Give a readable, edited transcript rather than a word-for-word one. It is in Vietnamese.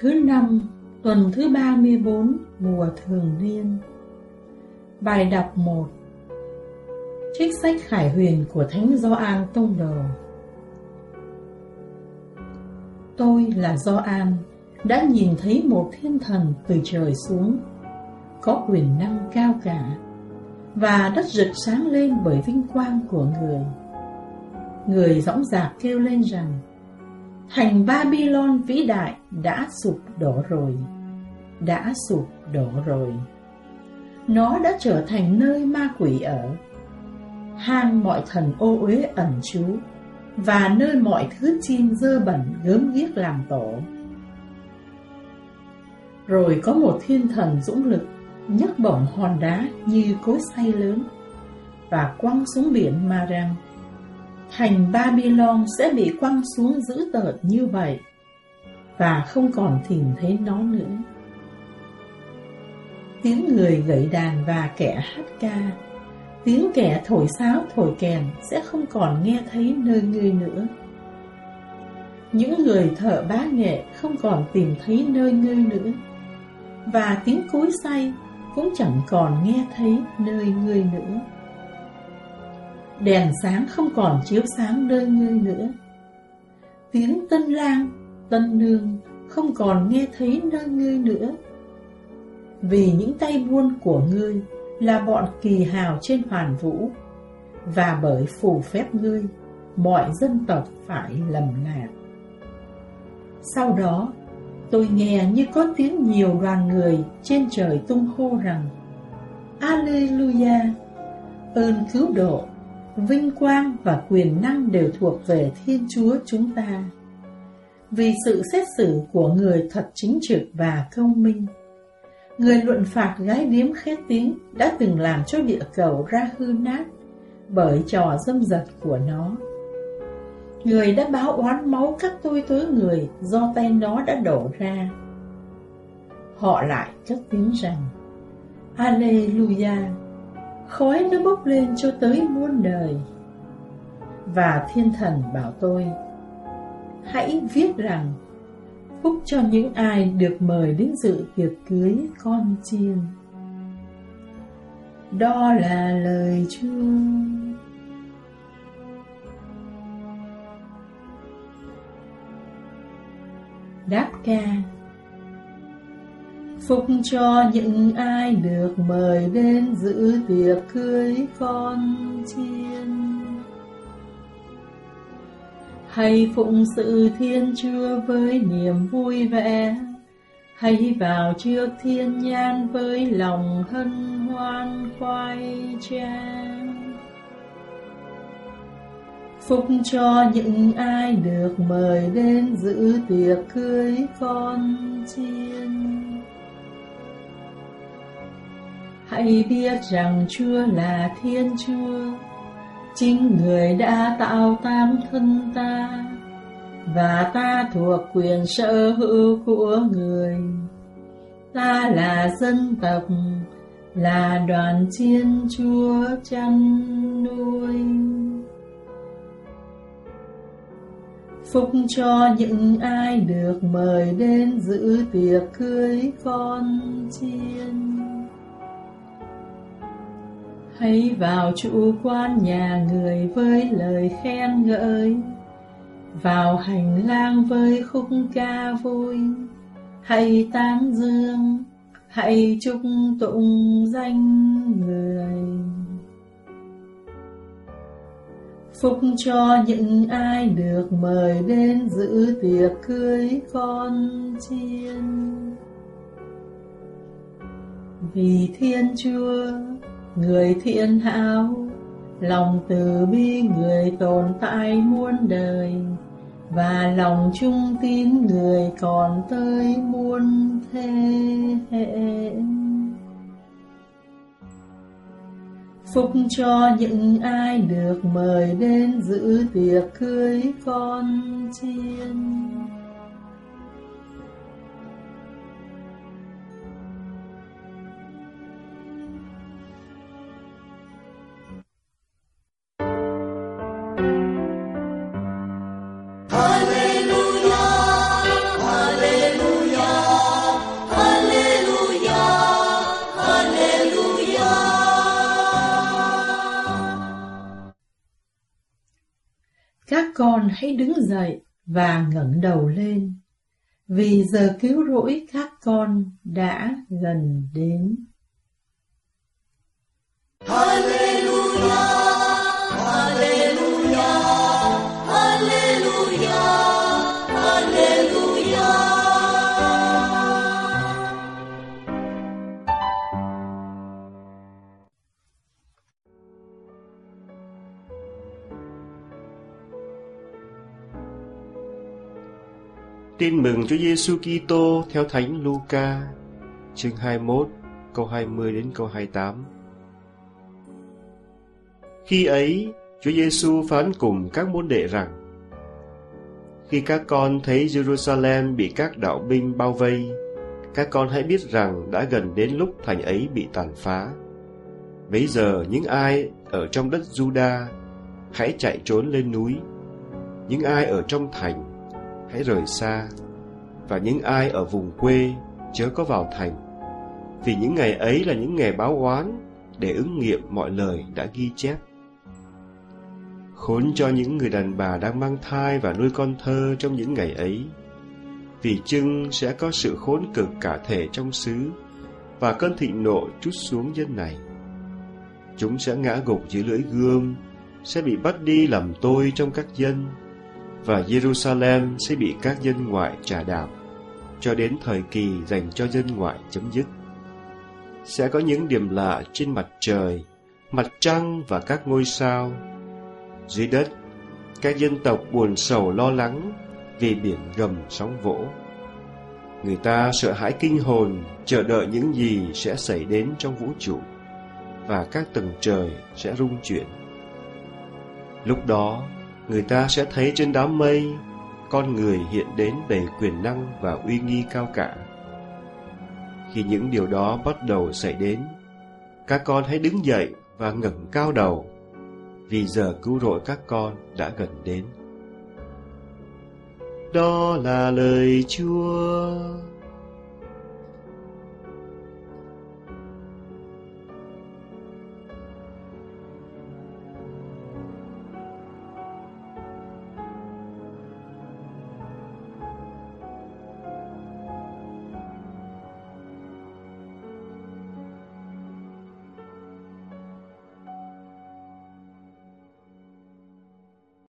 thứ 5, tuần thứ 34, mùa thường niên. Bài đọc 1. Trích sách Khải Huyền của Thánh Gioan Tông Đồ. Tôi là Gioan, đã nhìn thấy một thiên thần từ trời xuống, có quyền năng cao cả, và đất rực sáng lên bởi vinh quang của Người. Người dõng dạc kêu lên rằng: thành Babylon vĩ đại đã sụp đổ rồi, đã sụp đổ rồi. Nó đã trở thành nơi ma quỷ ở, hang mọi thần ô uế ẩn trú, và nơi mọi thứ chim dơ bẩn gớm ghiếc làm tổ. Rồi có một thiên thần dũng lực nhấc bổng hòn đá như cối xay lớn và quăng xuống biển mà rằng: thành Babylon sẽ bị quăng xuống dữ tợn như vậy, và không còn tìm thấy nó nữa. Tiếng người gảy đàn và kẻ hát ca, tiếng kẻ thổi sáo thổi kèn sẽ không còn nghe thấy nơi Ngươi nữa. Những người thợ bá nghệ không còn tìm thấy nơi Ngươi nữa, và tiếng cối xay cũng chẳng còn nghe thấy nơi Ngươi nữa. Đèn sáng không còn chiếu sáng nơi Ngươi nữa. Tiếng tân lang, tân nương không còn nghe thấy nơi Ngươi nữa. Vì những tay buôn của Ngươi là bọn kỳ hào trên hoàn vũ, và bởi phù phép Ngươi, mọi dân tộc phải lầm lạc. Sau đó, tôi nghe như có tiếng nhiều đoàn người trên trời tung hô rằng: Alleluia! Ơn cứu độ, vinh quang và quyền năng đều thuộc về Thiên Chúa chúng ta. Vì sự xét xử của Người thật chính trực và công minh. Người luận phạt gái điếm khét tiếng đã từng làm cho địa cầu ra hư nát bởi trò dâm dật của nó. Người đã báo oán máu các tôi tớ người do tay nó đã đổ ra. Họ lại cất tiếng rằng: Alleluia! Khói nó bốc lên cho tới muôn đời. Và thiên thần bảo tôi: hãy viết rằng: phúc cho những ai được mời đến dự tiệc cưới con chiên. Đó là lời Chúa. Đáp ca. Phúc cho những ai được mời đến dự tiệc cưới con chiên. Hãy phụng sự Thiên Chúa với niềm vui vẻ, hãy vào trước thiên nhãn với lòng hân hoan khoái tráng. Phúc cho những ai được mời đến dự tiệc cưới con chiên. Hãy biết rằng Chúa là Thiên Chúa, chính Người đã tạo tám thân ta, và ta thuộc quyền sở hữu của Người. Ta là dân tộc, là đoàn chiên Chúa chăn nuôi. Phúc cho những ai được mời đến dự tiệc cưới con chiên. Hãy vào trụ quan nhà Người với lời khen ngợi, vào hành lang với khúc ca vui. Hãy tán dương, hãy chúc tụng danh Người. Phúc cho những ai được mời đến dự tiệc cưới con chiên. Vì Thiên Chúa, Người thiện hảo, lòng từ bi Người tồn tại muôn đời, và lòng trung tín Người còn tới muôn thế hệ. Phúc cho những ai được mời đến dự tiệc cưới con chiên. Alleluia, Alleluia. con hãy đứng dậy và ngẩng đầu lên, vì giờ cứu rỗi các con đã gần đến. Hallelujah, Hallelujah, Hallelujah, Hallelujah. Tin mừng Chúa Giêsu Kitô theo Thánh Luca, chương 21, câu 20 đến câu 28. Khi ấy, Chúa Giêsu phán cùng các môn đệ rằng: Khi các con thấy Jerusalem bị các đạo binh bao vây, các con hãy biết rằng đã gần đến lúc thành ấy bị tàn phá. Bấy giờ những ai ở trong đất Giuđa hãy chạy trốn lên núi, những ai ở trong thành hãy rời xa, và những ai ở vùng quê chớ có vào thành, vì những ngày ấy là những ngày báo oán, để ứng nghiệm mọi lời đã ghi chép. Khốn cho những người đàn bà đang mang thai và nuôi con thơ trong những ngày ấy, vì chừng sẽ có sự khốn cực cả thể trong xứ, và cơn thịnh nộ trút xuống dân này. Chúng sẽ ngã gục dưới lưỡi gươm, sẽ bị bắt đi làm tôi trong các dân, và Jerusalem sẽ bị các dân ngoại trà đạp, cho đến thời kỳ dành cho dân ngoại chấm dứt. Sẽ có những điểm lạ trên mặt trời, mặt trăng và các ngôi sao. Dưới đất, các dân tộc buồn sầu lo lắng vì biển gầm sóng vỗ. Người ta sợ hãi kinh hồn, chờ đợi những gì sẽ xảy đến trong vũ trụ, và các tầng trời sẽ rung chuyển. Lúc đó, người ta sẽ thấy trên đám mây con người hiện đến đầy quyền năng và uy nghi cao cả. Khi những điều đó bắt đầu xảy đến, các con hãy đứng dậy và ngẩng cao đầu, vì giờ cứu rỗi các con đã gần đến. Đó là lời Chúa.